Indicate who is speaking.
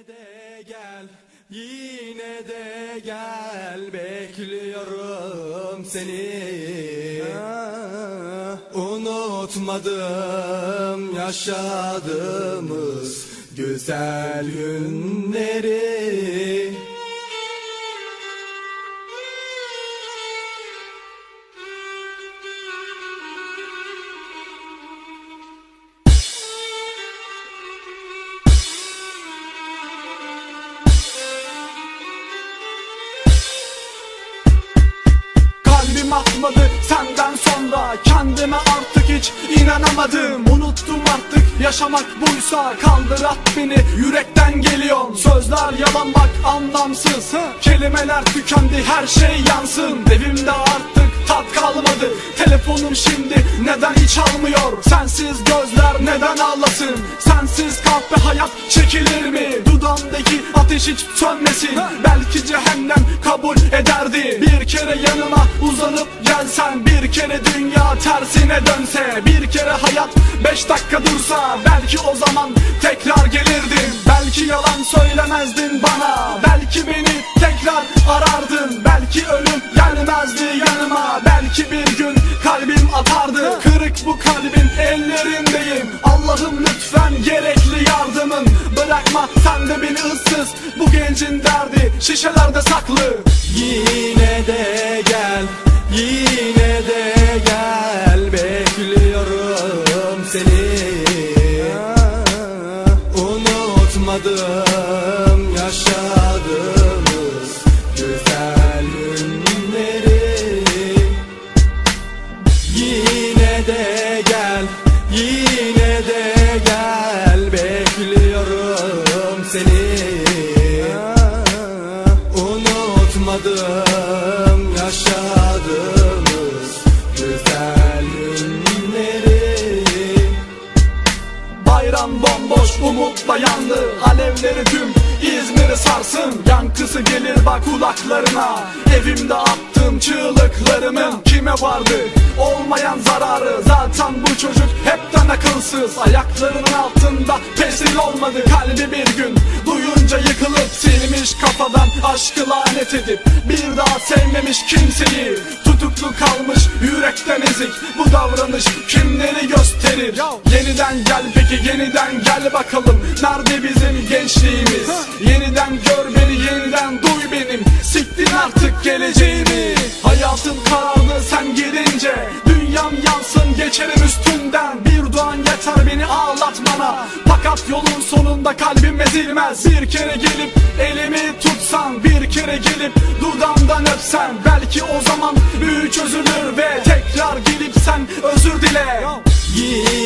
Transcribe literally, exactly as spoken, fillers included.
Speaker 1: de gel, yine de gel, bekliyorum seni. Unutmadım yaşadığımız güzel günleri.
Speaker 2: Kalbim atmadı senden sonra, kendime artık hiç inanamadım. Unuttum artık yaşamak buysa, kaldır at beni, yürekten geliyorsun. Sözler yalan bak anlamsız, kelimeler tükendi, her şey yansın. Evimde artık tat kalmadı, telefonum şimdi neden hiç almıyor? Sensiz gözler neden ağlasın, sensiz kahve hayat çekilir mi? Dudağımdaki ateş hiç sönmesin, belki cehennem kabul ederdi. Bir kere yanıma uzanıp gelsen, bir kere dünya tersine dönse, bir kere hayat beş dakika dursa, belki o zaman tekrar gelirdim. Belki yalan söylemezdin bana, belki beni tekrar arardın, belki ölüm gelmezdi yanıma, belki bir gün kalbim atardı. Kırık bu kalbin ellerindeyim, Allah'ım lütfen gerekli yardımın. Bırakma sen de beni ıssız, bu gencin derdi şişelerde saklı.
Speaker 1: Yine de gel, yine de gel, bekliyorum seni. Unutmadım yaşadığımız güzel günleri. Yine de gel, yine de gel, bekliyorum seni. Unutmadım yaşadığımız güzel günleri.
Speaker 2: Bayram bomboş, umutla yandı, alevleri tüm İzmir'i sarsın. Yankısı gelir bak kulaklarına, evimde attığım çığlıklarımın kime vardı olmayan zararı? Zaten bu çocuk hepten akılsız, ayaklarının altında pesil olmadı. Kalbi bir gün duyunca yıkılıp silmiş kafadan aşkı lanet edip, bir daha sevmemiş kimseyi. Tutuklu kalmış yürekten ezik, bu davranış kimleri gösterir? Yeniden gel peki, yeniden gel bakalım, nerede bizim gençliğimiz? Yeniden gör beni, yeniden duy benim, siktin artık geleceğimi. Hayatım karardı sen gelince, dünyam yansın geçerim üstünden. Bir duan yeter beni ağlatmana, fakat yolun sonunda kalbim ezilmez. Bir kere gelip elimi tutsan, bir kere gelip dudağımdan öpsen, belki o zaman büyü çözülür ve tekrar gelip sen özür dile.
Speaker 1: Yine